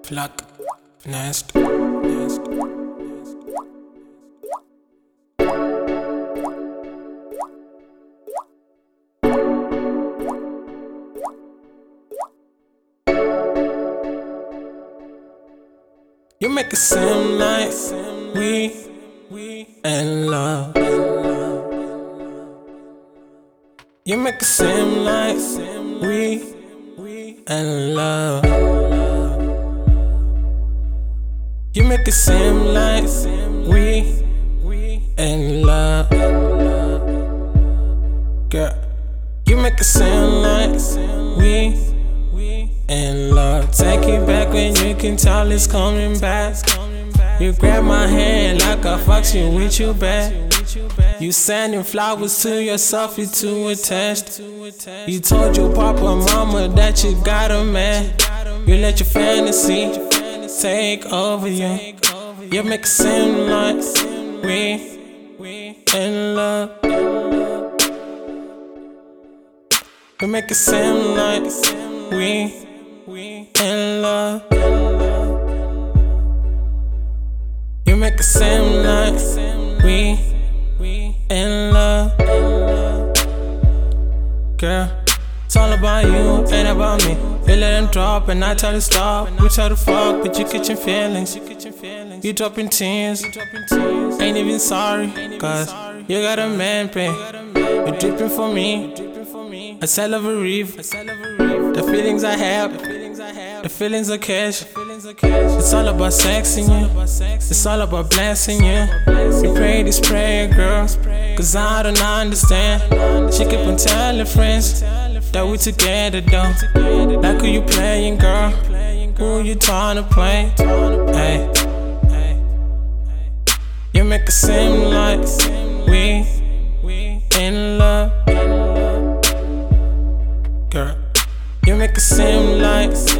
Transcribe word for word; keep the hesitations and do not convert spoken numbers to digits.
Flock, nest, nest. You make it seem like we in love. You make it seem like we in love. You make it seem like we in love. Girl, you make it seem like we in love. Take it back when you can tell it's coming back. You grab my hand like I fucked you with you back. You sending flowers to yourself, you too attached. You told your papa and mama that you got a man. You let your fantasy take over you. You make it seem like we in love. You make it seem like we in love. You make it seem like we in love. Girl, it's all about you, ain't about me. You let them drop and I tell you stop. We try to fuck, but you catching feelings. You dropping tears, ain't even sorry, cause you got a man, babe. You dripping for me, a cell of a reef. The feelings I have, the feelings of cash. It's all about sexing you, it's all about blessing you. You pray this prayer, girl, cause I don't understand. She keep on telling friends that we together though. Like who you playing, girl? Who you trying to play? Hey, you make it seem like we in love. Girl, you make it seem like